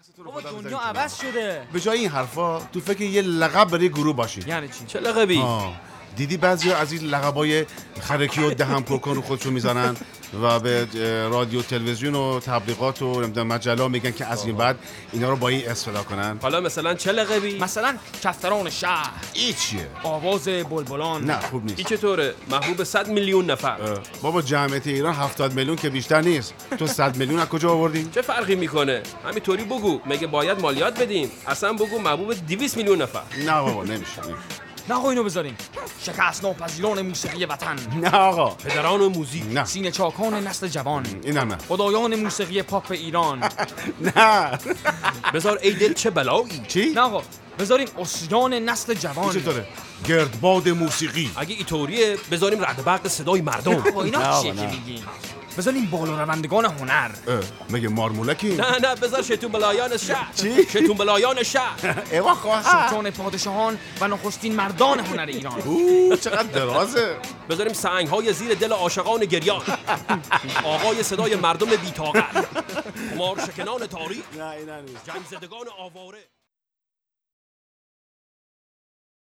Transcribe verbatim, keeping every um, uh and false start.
بابا دنیا عوض شده. به جای این حرفا تو فکر یه لقب برای گروه باشی. یعنی چی؟ چه لقبی؟ دیدی بعضیا از این لقبای خرکی و دهن پرکن رو خودشون میزنن و به رادیو تلویزیون و تبلیغات و نمیدونم مجله میگن که از این بعد اینا رو با این اسم صدا کنن. حالا مثلا چه لقبی؟ مثلا کفتران شهر. این چیه؟ آواز بلبلان. نه خوب نیست. این چطوره؟ محبوب صد میلیون نفر. بابا جمعیت ایران هفتاد میلیون که بیشتر نیست. تو صد میلیون از کجا آوردی؟ چه فرقی میکنه؟ همینطوری بگو. مگه باید مالیات بدیم؟ اصلا بگو محبوب دویست میلیون نفر. نه بابا نمیشه. نه آقا اینو بذاریم. شکست ناپذیران موسیقی وطن. نه آقا. پدران موزیک. نه. سینه چاکان نسل جوان. اینم نه. خدایان موسیقی پاپ ایران. نه. بذار ای دل چه بلایی. چی؟ نه آقا بذاریم اسیان نسل جوان. چطوره؟ گردباد موسیقی. اگه اینطوریه بذاریم رعد برق صدای مردم. آقا اینا چیه که میگین؟ بذاریم بالا روندگان هنر. مگه مارمولکی؟ نه نه بذار شیطون بلایان شهر. چی؟ شیطون بلایان شهر. ایوا خواهر. سلطان پادشاهان و نخستین مردان هنر ایران. اوه چقدر درازه. بذاریم سنگ های زیر دل عاشقان گریان. آقای صدای مردم بی‌طاقت. مار شکنان تاریخ. نه اینا نیست. جنگ زدگان آواره.